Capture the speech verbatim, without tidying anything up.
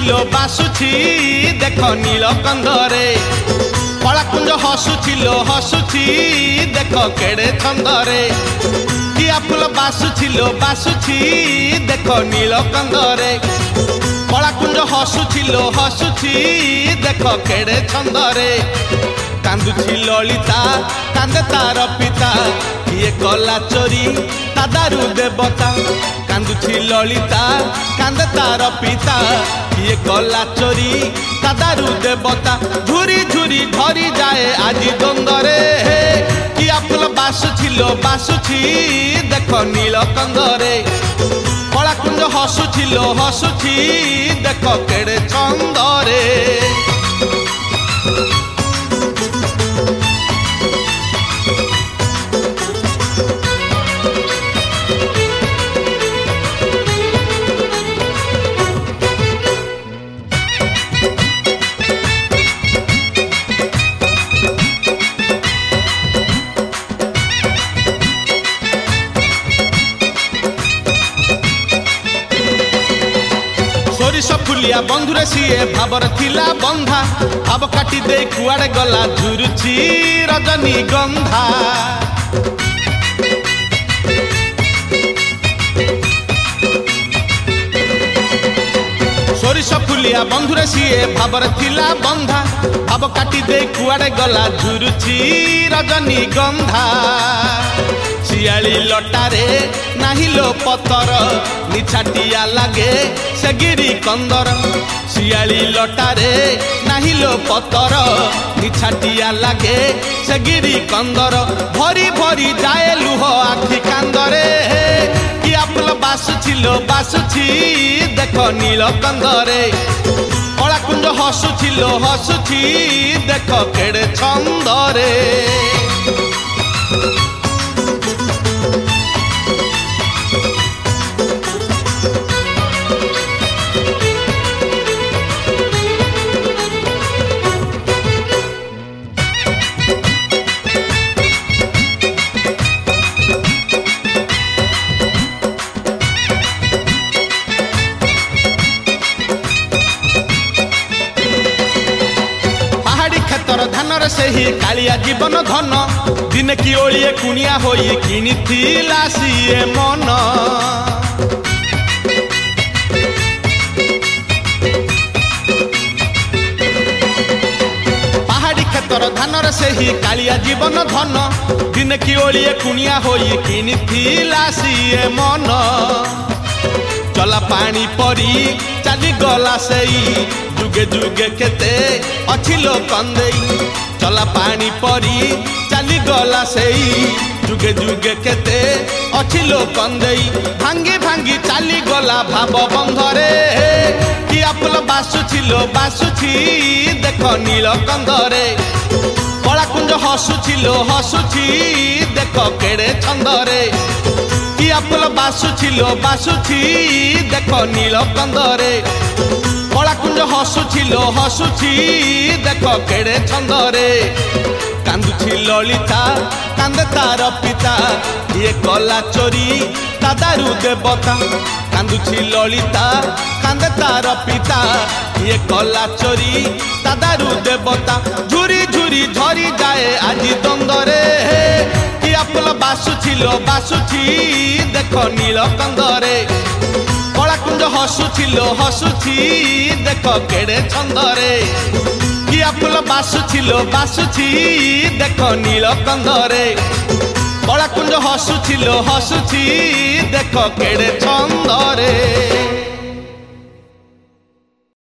ବାସୁଛିଲୋ ବାସୁଛି ଦେଖ ନୀଳ କନ୍ଦରେ କଳାକୁଞ୍ଜ ହସୁଛିଲୋ ହସୁଛି ଦେଖ କେଡ଼େ ଛନ୍ଦରେ କିଆ ଫୁଲ ବାସୁଛିଲୋ ବାସୁଛି ଦେଖ ନୀଳ କନ୍ଦରେ କଳାକୁଞ୍ଜ ହସୁଛିଲୋ ହସୁଛି ଦେଖ କେଡ଼େ ଛନ୍ଦରେ କାନ୍ଦୁଛି ଲଳିତା କାନ୍ଦେ ତାର ପିତା କିଏ କଲା ଚୋରି ତା ଦାରୁ ଦେବତା କାନ୍ଦୁଛି ଲଳିତା କାନ୍ଦେ ତାର ପିତା କିଏ କଲା ଚୋରି ତା ଦାରୁ ଦେବତା ଝୁରି ଝୁରି ଧରି ଯାଏ ଆଜି ଦ୍ୱନ୍ଦ୍ୱରେ କିଆ ଫୁଲ ବାସୁଛିଲୋ ବାସୁଛି ଦେଖ ନୀଳ କନ୍ଦରେ କଳାକୁଞ୍ଜ ହସୁଛିଲୋ ହସୁଛି ଦେଖ କେଡ଼େ ଛନ୍ଦରେ ସୋରିଷ ଫୁଲିଆ ବନ୍ଧୁରେ ସିଏ ଭାବରେ ଥିଲା ବନ୍ଧା ଭାବ କାଟି ଦେଇ କୁଆଡ଼େ ଗଲା ଝୁରୁଛି ରଜନୀଗନ୍ଧା ସୋରିଷ ଫୁଲିଆ ବନ୍ଧୁରେ ସିଏ ଭାବରେ ଥିଲା ବନ୍ଧା ଭାବ କାଟି ଦେଇ କୁଆଡ଼େ ଗଲା ଝୁରୁଛି ରଜନୀଗନ୍ଧା ଶିଆଳି ଲଟାରେ ନାହିଁ ଲୋ ପତର ନିଛାଟିଆ ଲାଗେ ସେ ଗିରି କନ୍ଦର ଶିଆଳି ଲଟାରେ ନାହିଁ ଲୋ ପତର ନିଛାଟିଆ ଲାଗେ ସେ ଗିରି କନ୍ଦର ଭରି ଭରି ଯାଏ ଲୁହ ଆଖି କାନ୍ଦରେ କିଆ ଫୁଲ ବାସୁଛିଲୋ ବାସୁଛି ଦେଖ ନୀଳ କନ୍ଦରେ କଳାକୁଞ୍ଜ ହସୁଛିଲୋ ହସୁଛି ଦେଖ କେଡ଼େ ଛନ୍ଦରେ ଧାନରେ ସେହି କାଳିଆ ଜୀବନ ଧନ ଦିନେ କି ଓଳିଏ କୁଣିଆ ହୋଇ କିଣିଥିଲା ସିଏ ମନ ପାହାଡ଼ି କ୍ଷେତ୍ର ଧାନରେ ସେହି କାଳିଆ ଜୀବନ ଧନ ଦିନେ କି ଓଳିଏ କୁଣିଆ ହୋଇ କିଣିଥିଲା ସିଏ ମନ ଚଲା ପାଣି ପରି ଚାଲିଗଲା ସେଇ ଯୁଗେ ଯୁଗେ କେତେ ଅଛି ଲୋ କନ୍ଦେଇ ଚଲା ପାଣି ପରି ଚାଲିଗଲା ସେଇ ଯୁଗେ ଯୁଗେ କେତେ ଅଛି ଲୋ କନ୍ଦେଇ ଭାଙ୍ଗି ଭାଙ୍ଗି ଚାଲିଗଲା ଭାବ ବନ୍ଧରେ କିଆ ଫୁଲ ବାସୁଛିଲୋ ବାସୁଛି ଦେଖ ନୀଳ କନ୍ଦରେ କଳାକୁଞ୍ଜ ହସୁଛିଲୋ ହସୁଛି ଦେଖ କେଡ଼େ ଛନ୍ଦରେ କିଆ ଫୁଲ ବାସୁଛିଲୋ ବାସୁଛି ଦେଖ ନୀଳ କନ୍ଦରେ କଳାକୁଞ୍ଜ ହସୁଛିଲୋ ହସୁଛି ଦେଖ କେଡ଼େ ଛନ୍ଦରେ କାନ୍ଦୁଛି ଲଳିତା କାନ୍ଦେ ତାର ପିତା କିଏ କଲା ଚୋରି ତା ଦାରୁ ଦେବତା କାନ୍ଦୁଛି ଲଳିତା କାନ୍ଦେ ତାର ପିତା କିଏ କଲା ଚୋରି ତା ଦାରୁ ଦେବତା ଝୁରି ଝୁରି ଝରି ଯାଏ ଆଜି ଦ୍ୱନ୍ଦ୍ୱରେ କିଆ ଫୁଲ ବାସୁଛିଲୋ ବାସୁଛି ଦେଖ ନୀଳ କନ୍ଦରେ କଳାକୁଞ୍ଜ ହସୁଛିଲୋ ହସୁଛି ଦେଖ କେଡ଼େ ଛନ୍ଦରେ କିଆ ଫୁଲ ବାସୁଛିଲୋ ବାସୁଛି ଦେଖ ନୀଳ କନ୍ଦରେ କଳାକୁଞ୍ଜ ହସୁଛିଲୋ ହସୁଛି ଦେଖ କେଡ଼େ ଛନ୍ଦରେ।